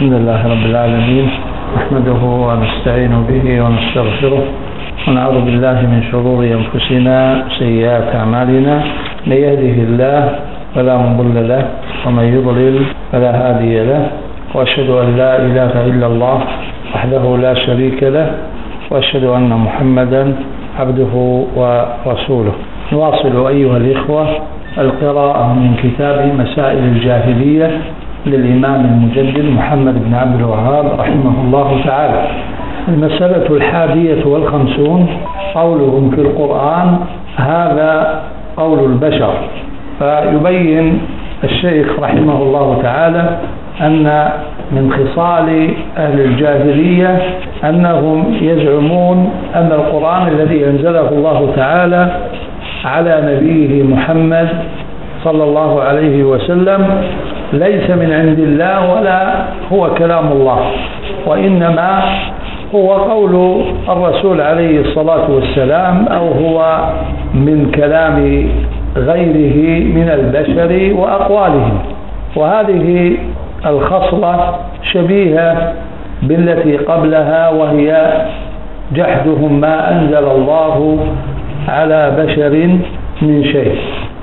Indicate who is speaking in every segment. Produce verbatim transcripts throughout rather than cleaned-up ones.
Speaker 1: الحمد لله رب العالمين، نحمده ونستعين به ونستغفره ونعوذ بالله من شرور أنفسنا وسيئات أعمالنا. من يهده الله فلا مضل له ومن يضلل فلا هادي له، وأشهد أن لا إله إلا الله وحده لا شريك له، وأشهد أن محمدا عبده ورسوله. نواصل أيها الإخوة القراءة من كتاب مسائل الجاهلية للإمام المجدد محمد بن عبد الوهاب رحمه الله تعالى. المسألة الحادية والخمسون، قولهم في القرآن هذا قول البشر. فيبين الشيخ رحمه الله تعالى أن من خصال أهل الجاهلية أنهم يزعمون أن القرآن الذي أنزله الله تعالى على نبيه محمد صلى الله عليه وسلم ليس من عند الله ولا هو كلام الله، وإنما هو قول الرسول عليه الصلاة والسلام، أو هو من كلام غيره من البشر وأقوالهم. وهذه الخصلة شبيهة بالتي قبلها، وهي جحدهم ما أنزل الله على بشر من شيء.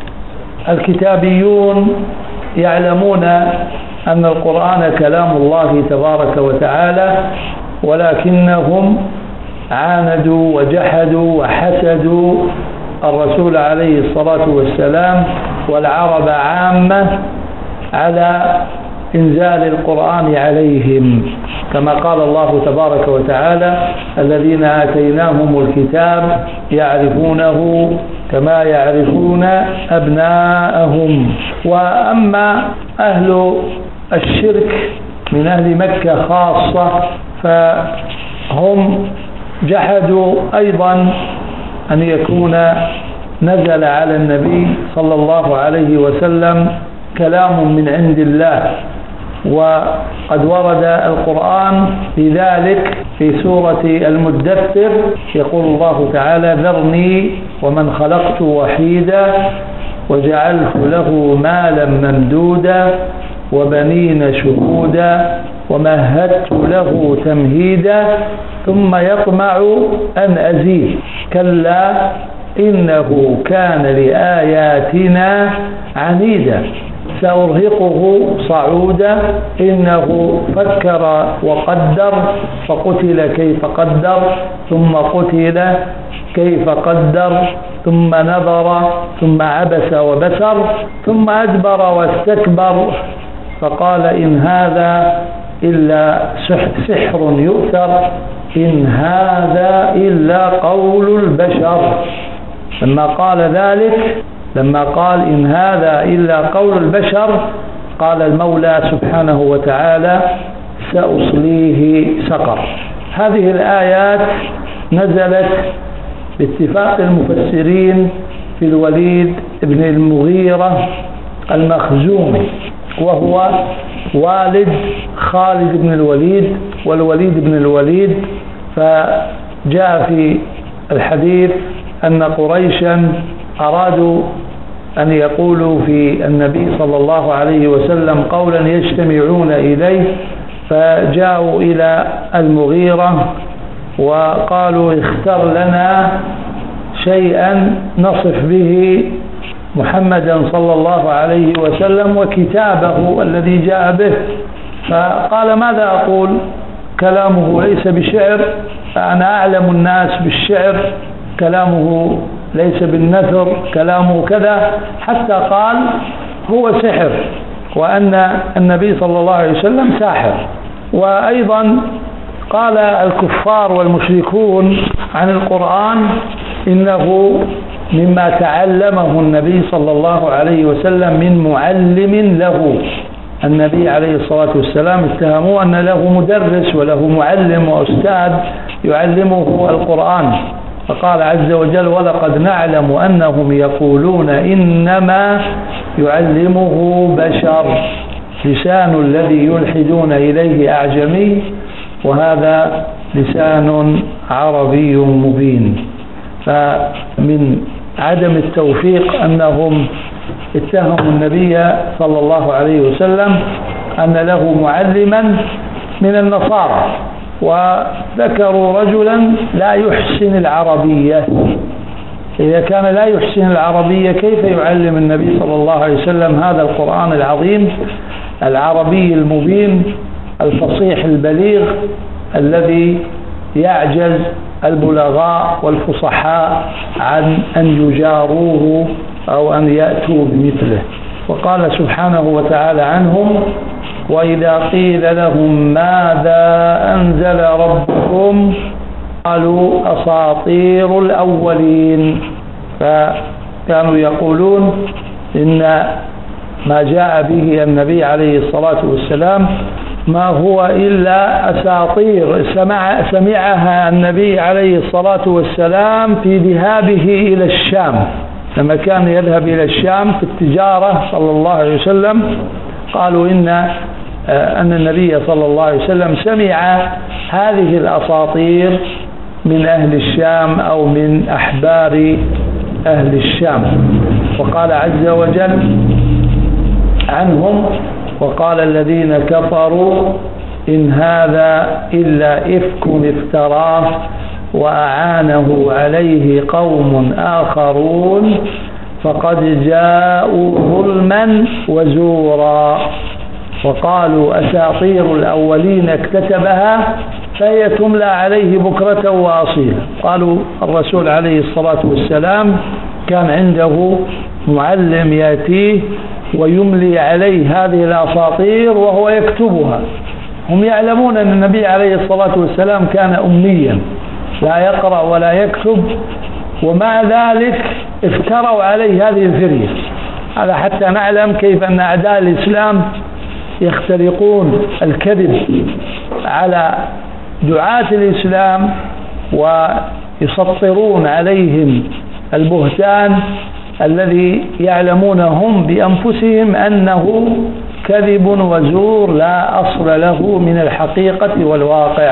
Speaker 1: الكتابيون يعلمون أن القرآن كلام الله تبارك وتعالى، ولكنهم عاندوا وجحدوا وحسدوا الرسول عليه الصلاة والسلام والعرب عامة على إنزال القرآن عليهم، كما قال الله تبارك وتعالى: الذين آتيناهم الكتاب يعرفونه كما يعرفون أبناءهم. وأما أهل الشرك من أهل مكة خاصة فهم جحدوا أيضا أن يكون نزل على النبي صلى الله عليه وسلم كلام من عند الله، وقد ورد القرآن بذلك في سورة المدثر. يقول الله تعالى: ذرني ومن خلقت وحيدا وجعلت له مالا ممدودا وبنين شهودا ومهدت له تمهيدا ثم يطمع أن أزيد كلا إنه كان لآياتنا عنيدا سأرهقه صعودا إنه فكر وقدر فقتل كيف قدر ثم قتل كيف قدر ثم نظر ثم عبس وبسر ثم أدبر واستكبر فقال إن هذا إلا سحر يؤثر إن هذا إلا قول البشر. لما قال ذلك لما قال إن هذا إلا قول البشر، قال المولى سبحانه وتعالى: سأصليه سقر. هذه الآيات نزلت باتفاق المفسرين في الوليد بن المغيرة المخزومي، وهو والد خالد بن الوليد والوليد بن الوليد. فجاء في الحديث أن قريشا أرادوا أن يقولوا في النبي صلى الله عليه وسلم قولا يجتمعون إليه، فجاءوا إلى المغيرة وقالوا: اختر لنا شيئا نصف به محمدا صلى الله عليه وسلم وكتابه الذي جاء به. فقال: ماذا أقول؟ كلامه ليس بشعر، أنا أعلم الناس بالشعر، كلامه ليس بالنثر، كلامه كذا، حتى قال هو سحر، وأن النبي صلى الله عليه وسلم ساحر. وأيضا قال الكفار والمشركون عن القرآن إنه مما تعلمه النبي صلى الله عليه وسلم من معلم له. النبي عليه الصلاة والسلام اتهموا أن له مدرس وله معلم وأستاذ يعلمه القرآن، فقال عز وجل: ولقد نعلم أنهم يقولون إنما يعلمه بشر لسان الذي يلحدون إليه أعجمي وهذا لسان عربي مبين. فمن عدم التوفيق أنهم اتهموا النبي صلى الله عليه وسلم أن له معلما من النصارى، وذكروا رجلا لا يحسن العربية. إذا كان لا يحسن العربية كيف يعلم النبي صلى الله عليه وسلم هذا القرآن العظيم العربي المبين الفصيح البليغ الذي يعجز البلغاء والفصحاء عن أن يجاروه أو أن يأتوا بمثله. وقال سبحانه وتعالى عنهم: وإذا قيل لهم ماذا أنزل ربكم قالوا أساطير الأولين. فكانوا يقولون إن ما جاء به النبي عليه الصلاة والسلام ما هو إلا أساطير سمع سمعها النبي عليه الصلاة والسلام في ذهابه إلى الشام، لما كان يذهب إلى الشام في التجارة صلى الله عليه وسلم. قالوا إن أن النبي صلى الله عليه وسلم سمع هذه الأساطير من أهل الشام أو من أحبار أهل الشام. وقال عز وجل عنهم: وقال الذين كفروا إن هذا إلا إفك افتراه وأعانه عليه قوم آخرون فقد جاءوا ظلما وزورا وقالوا أساطير الأولين اكتتبها فهي تملى عليه بكرة وأصيلا. قالوا الرسول عليه الصلاة والسلام كان عنده معلم يأتيه ويملي عليه هذه الأساطير وهو يكتبها. هم يعلمون أن النبي عليه الصلاة والسلام كان أميا لا يقرأ ولا يكتب، ومع ذلك افتروا عليه هذه الفرية. هذا حتى نعلم كيف أن أعداء الإسلام يخترقون الكذب على دعاة الإسلام ويسطرون عليهم البهتان الذي يعلمون هم بأنفسهم أنه كذب وزور لا أصل له من الحقيقة والواقع.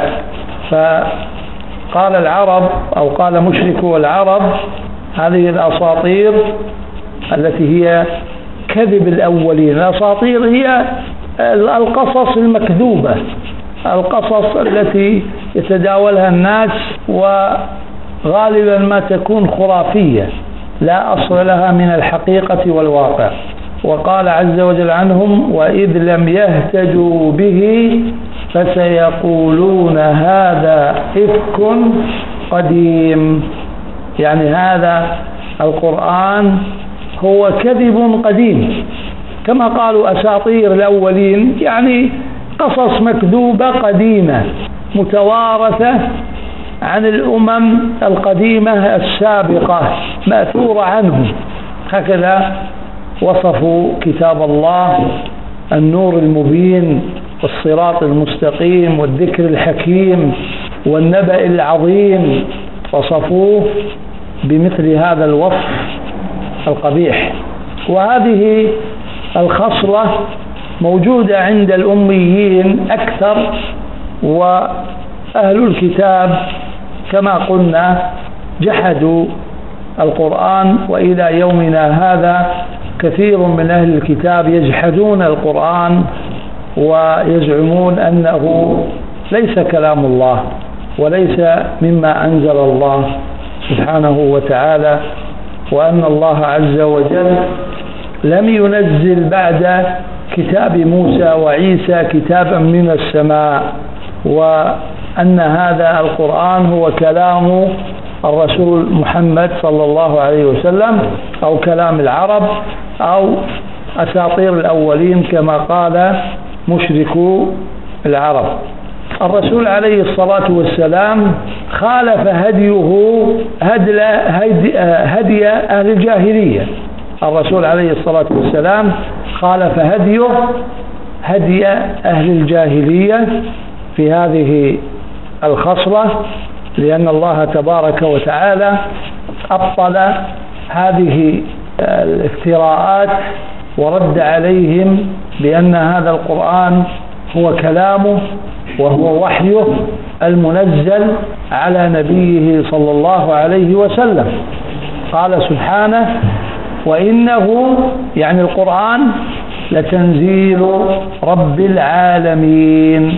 Speaker 1: فقال العرب أو قال مشركو العرب: هذه الأساطير التي هي كذب الأولين، الأساطير هي القصص المكذوبة، القصص التي يتداولها الناس وغالبا ما تكون خرافية لا أصل لها من الحقيقة والواقع. وقال عز وجل عنهم: وإذ لم يهتدوا به فسيقولون هذا إفك قديم. يعني هذا القرآن هو كذب قديم، كما قالوا أساطير الأولين، يعني قصص مكذوبة قديمة متوارثة عن الأمم القديمة السابقة مأثورة عنهم. هكذا وصفوا كتاب الله النور المبين والصراط المستقيم والذكر الحكيم والنبأ العظيم، وصفوه بمثل هذا الوصف القبيح. وهذه الخصلة موجودة عند الأميين أكثر، وأهل الكتاب كما قلنا جحدوا القرآن، وإلى يومنا هذا كثير من أهل الكتاب يجحدون القرآن ويزعمون أنه ليس كلام الله وليس مما أنزل الله سبحانه وتعالى، وأن الله عز وجل لم ينزل بعد كتاب موسى وعيسى كتابا من السماء، وأن هذا القرآن هو كلام الرسول محمد صلى الله عليه وسلم أو كلام العرب أو أساطير الأولين كما قال مشركو العرب. الرسول عليه الصلاة والسلام خالف هديه هدي, هدي أهل الجاهلية. الرسول عليه الصلاة والسلام خالف هديه هدي أهل الجاهلية في هذه الخصلة، لأن الله تبارك وتعالى أبطل هذه الافتراءات ورد عليهم بأن هذا القرآن هو كلامه وهو وحيه المنزل على نبيه صلى الله عليه وسلم. قال سبحانه: وإنه يعني القرآن لتنزيل رب العالمين.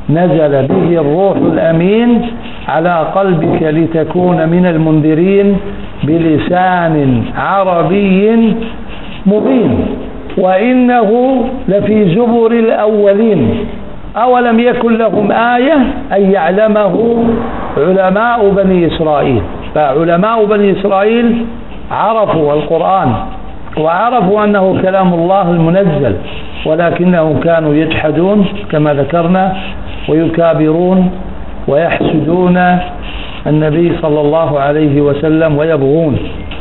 Speaker 1: نزل به الروح الأمين على قلبك لتكون من المنذرين بلسان عربي مبين وإنه لفي زبر الأولين. أولم يكن لهم آية أن يعلمه علماء بني إسرائيل. فعلماء بني إسرائيل عرفوا القرآن وعرفوا أنه كلام الله المنزل، ولكنهم كانوا يجحدون كما ذكرنا ويكابرون ويحسدون النبي صلى الله عليه وسلم ويبغون.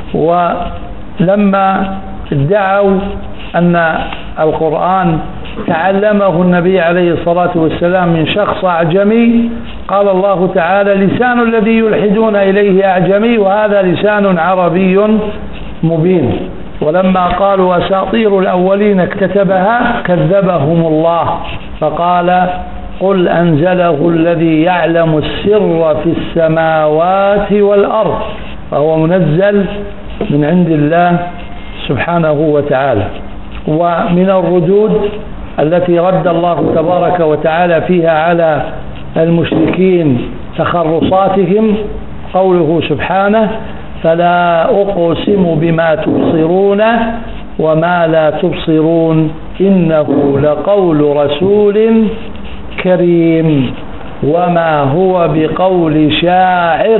Speaker 1: ولما ادعوا أن القرآن تعلمه النبي عليه الصلاة والسلام من شخص أعجمي، قال الله تعالى: لسان الذي يلحدون إليه أعجمي وهذا لسان عربي مبين. ولما قالوا أساطير الأولين اكتتبها كذبهم الله فقال: قل أنزله الذي يعلم السر في السماوات والأرض، فهو منزل من عند الله سبحانه وتعالى. ومن الردود التي رد الله تبارك وتعالى فيها على المشركين تخرصاتهم قوله سبحانه: فلا أقسم بما تبصرون وما لا تبصرون إنه لقول رسول كريم وما هو بقول شاعر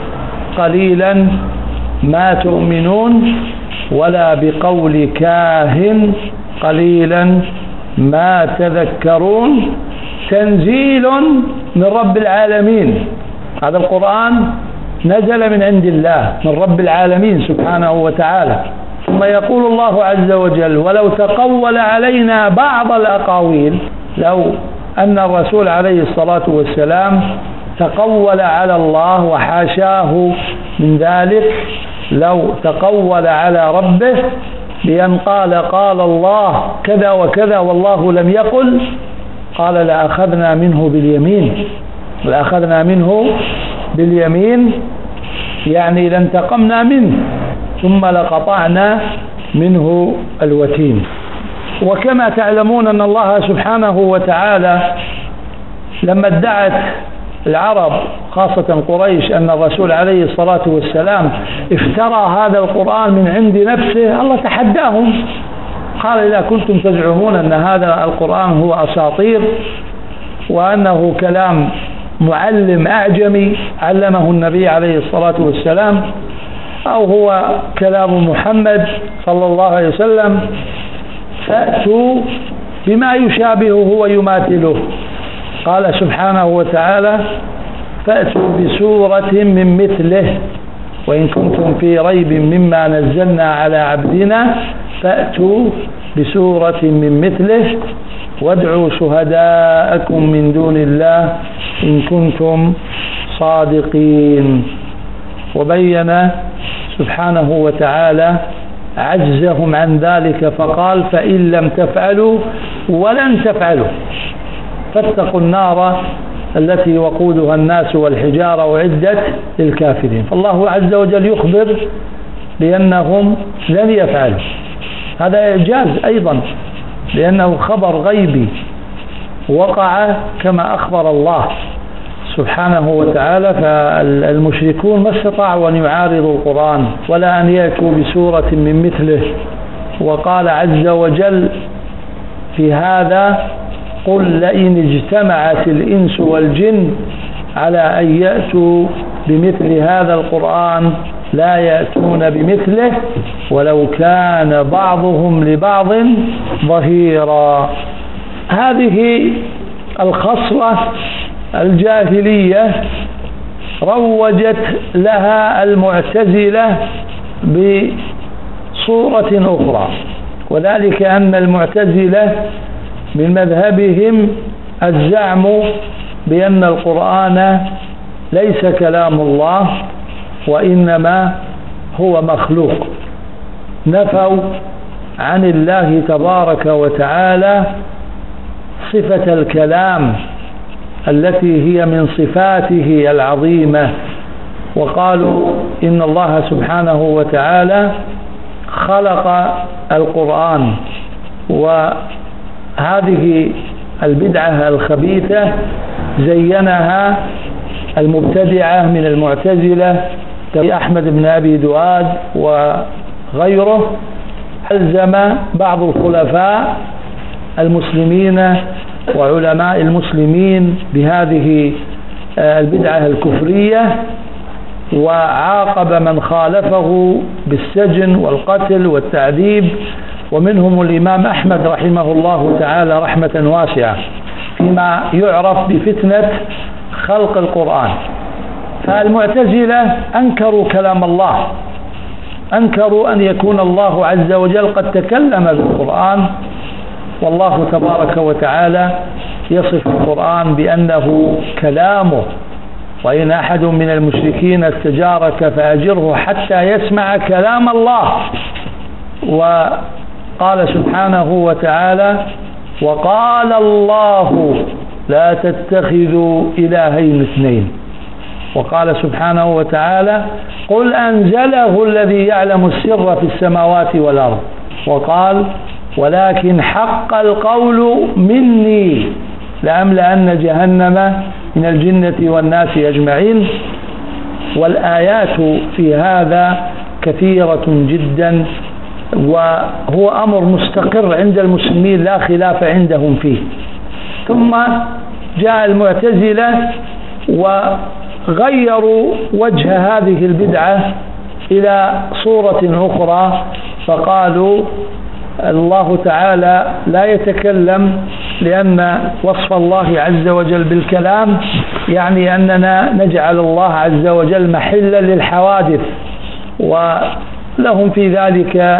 Speaker 1: قليلا ما تؤمنون ولا بقول كاهن قليلا ما تذكرون تنزيل من رب العالمين. هذا القرآن نزل من عند الله من رب العالمين سبحانه وتعالى. ثم يقول الله عز وجل: ولو تقول علينا بعض الأقاويل، لو أن الرسول عليه الصلاة والسلام تقول على الله وحاشاه من ذلك، لو تقول على ربه بأن قال قال الله كذا وكذا والله لم يقل، قال لأخذنا منه باليمين لأخذنا منه باليمين يعني لانتقمنا منه ثم لقطعنا منه الوتين. وكما تعلمون أن الله سبحانه وتعالى لما ادعت العرب خاصة قريش أن الرسول عليه الصلاة والسلام افترى هذا القرآن من عند نفسه، الله تحداهم قال: إذا كنتم تزعمون أن هذا القرآن هو أساطير وأنه كلام معلم أعجمي علمه النبي عليه الصلاة والسلام أو هو كلام محمد صلى الله عليه وسلم، فأتوا بما يشابهه ويماثله. قال سبحانه وتعالى: فأتوا بسورة من مثله وإن كنتم في ريب مما نزلنا على عبدنا فأتوا بسورة من مثله وادعوا شهداءكم من دون الله إن كنتم صادقين. وبين سبحانه وتعالى عجزهم عن ذلك فقال: فإن لم تفعلوا ولن تفعلوا فاتقوا النار التي وقودها الناس والحجارة وعدت للكافرين. فالله عز وجل يخبر بأنهم لن يفعلوا، هذا إعجاز أيضا لأنه خبر غيبي وقع كما أخبر الله سبحانه وتعالى. فالمشركون ما استطاعوا أن يعارضوا القرآن ولا أن يأتوا بسورة من مثله. وقال عز وجل في هذا: قل لئن اجتمعت الإنس والجن على أن يأتوا بمثل هذا القرآن لا يأتون بمثله ولو كان بعضهم لبعض ظهيرا. هذه الخصلة الجاهلية روجت لها المعتزلة بصورة أخرى، وذلك أن المعتزلة من مذهبهم الزعم بأن القرآن ليس كلام الله وإنما هو مخلوق. نفوا عن الله تبارك وتعالى صفة الكلام التي هي من صفاته العظيمة، وقالوا إن الله سبحانه وتعالى خلق القرآن. وهذه البدعة الخبيثة زينها المبتدعة من المعتزلة أحمد بن أبي دؤاد وغيره، ألزم بعض الخلفاء المسلمين وعلماء المسلمين بهذه البدعة الكفرية، وعاقب من خالفه بالسجن والقتل والتعذيب، ومنهم الإمام أحمد رحمه الله تعالى رحمة واسعة فيما يعرف بفتنة خلق القرآن. فالمعتزلة أنكروا كلام الله، أنكروا أن يكون الله عز وجل قد تكلم بالقرآن، والله تبارك وتعالى يصف القرآن بأنه كلامه، وإن أحد من المشركين استجارك فأجره حتى يسمع كلام الله. وقال سبحانه وتعالى: وقال الله لا تتخذوا إلهين اثنين. وقال سبحانه وتعالى: قل أنزله الذي يعلم السر في السماوات والأرض. وقال: ولكن حق القول مني لأملأن جهنم من الجنة والناس أجمعين. والآيات في هذا كثيرة جدا، وهو أمر مستقر عند المسلمين لا خلاف عندهم فيه. ثم جاء المعتزلة وغيروا وجه هذه البدعة إلى صورة أخرى، فقالوا الله تعالى لا يتكلم، لأن وصف الله عز وجل بالكلام يعني أننا نجعل الله عز وجل محلا للحوادث، ولهم في ذلك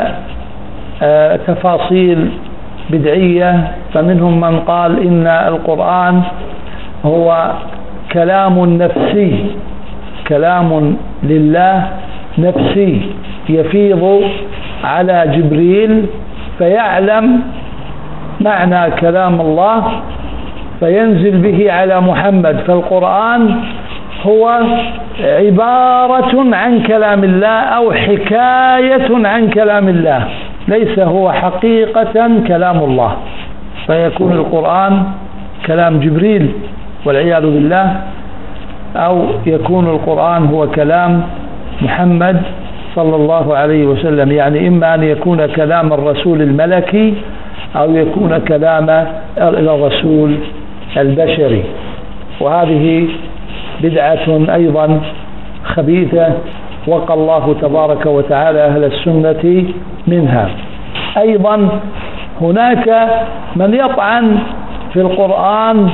Speaker 1: تفاصيل بدعية. فمنهم من قال إن القرآن هو كلام نفسي، كلام لله نفسي يفيض على جبريل فيعلم معنى كلام الله فينزل به على محمد. فالقرآن هو عبارة عن كلام الله أو حكاية عن كلام الله، ليس هو حقيقة كلام الله، فيكون القرآن كلام جبريل والعياذ بالله، أو يكون القرآن هو كلام محمد صلى الله عليه وسلم. يعني إما أن يكون كلام الرسول الملكي أو يكون كلام الرسول البشري، وهذه بدعة أيضا خبيثة وقى الله تبارك وتعالى أهل السنة منها. أيضا هناك من يطعن في القرآن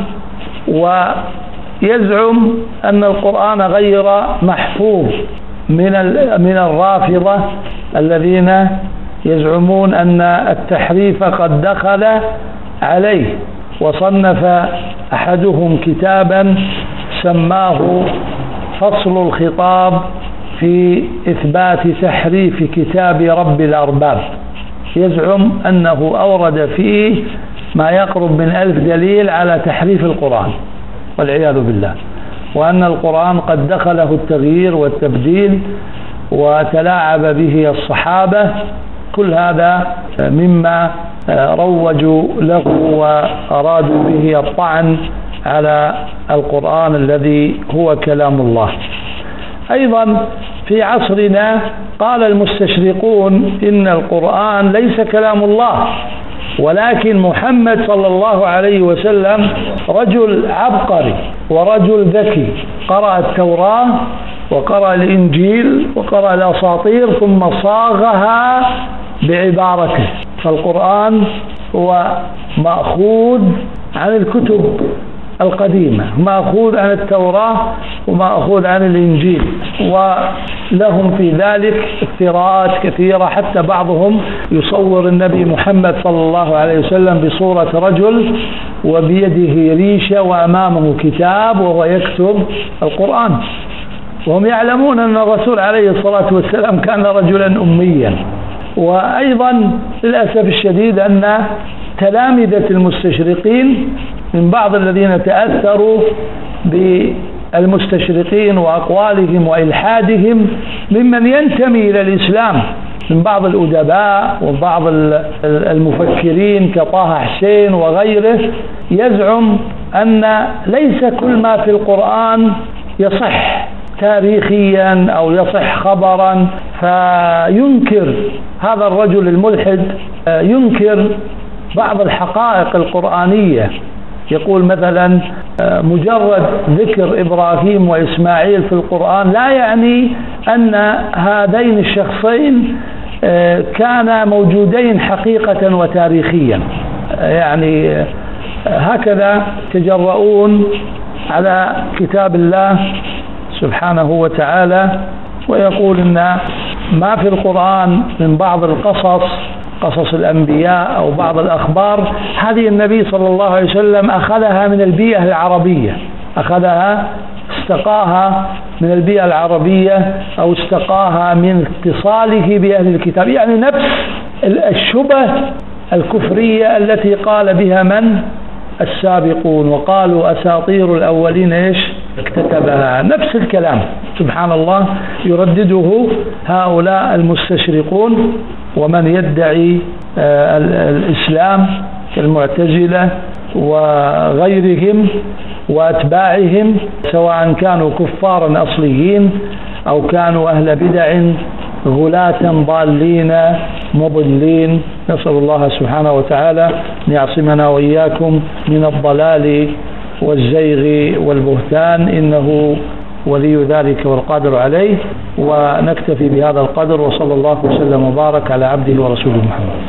Speaker 1: ويزعم أن القرآن غير محفوظ، من من الرافضة الذين يزعمون أن التحريف قد دخل عليه. وصنف أحدهم كتابا سماه فصل الخطاب في إثبات تحريف كتاب رب الأرباب، يزعم أنه أورد فيه ما يقرب من ألف دليل على تحريف القرآن والعياذ بالله، وأن القرآن قد دخله التغيير والتبديل وتلاعب به الصحابة. كل هذا مما روجوا له وأرادوا به الطعن على القرآن الذي هو كلام الله. أيضا في عصرنا قال المستشرقون إن القرآن ليس كلام الله، ولكن محمد صلى الله عليه وسلم رجل عبقري ورجل ذكي، قرأ التوراة وقرأ الإنجيل وقرأ الأساطير ثم صاغها بعبارته. فالقرآن هو مأخوذ عن الكتب القديمة، مأخوذ عن التوراة ومأخوذ عن الإنجيل، ولهم في ذلك افتراءات كثيرة. حتى بعضهم يصور النبي محمد صلى الله عليه وسلم بصورة رجل وبيده ريشة وأمامه كتاب وهو يكتب القرآن، وهم يعلمون أن الرسول عليه الصلاة والسلام كان رجلا أميا. وأيضا للأسف الشديد أن تلامذة المستشرقين من بعض الذين تأثروا المستشرقين وأقوالهم وإلحادهم ممن ينتمي إلى الإسلام من بعض الأدباء وبعض المفكرين كطه حسين وغيره، يزعم أن ليس كل ما في القرآن يصح تاريخيا أو يصح خبرا، فينكر هذا الرجل الملحد ينكر بعض الحقائق القرآنية. يقول مثلا مجرد ذكر إبراهيم وإسماعيل في القرآن لا يعني أن هذين الشخصين كانا موجودين حقيقة وتاريخيا. يعني هكذا تجرؤون على كتاب الله سبحانه وتعالى، ويقول إن ما في القرآن من بعض القصص، قصص الأنبياء أو بعض الأخبار، هذه النبي صلى الله عليه وسلم أخذها من البيئة العربية، أخذها استقاها من البيئة العربية أو استقاها من اتصاله بأهل الكتاب. يعني نفس الشبه الكفرية التي قال بها من؟ السابقون، وقالوا أساطير الأولين إيش اكتتبها، نفس الكلام سبحان الله يردده هؤلاء المستشرقون ومن يدعي الإسلام كالمعتزلة وغيرهم وأتباعهم، سواء كانوا كفارا أصليين أو كانوا أهل بدع غلاة ضالين مضلين. نسأل الله سبحانه وتعالى أن يعصمنا وإياكم من الضلال والزيغ والبهتان، إنه ولي ذلك والقادر عليه. ونكتفي بهذا القدر، وصلى الله وسلم وبارك على عبده ورسوله محمد.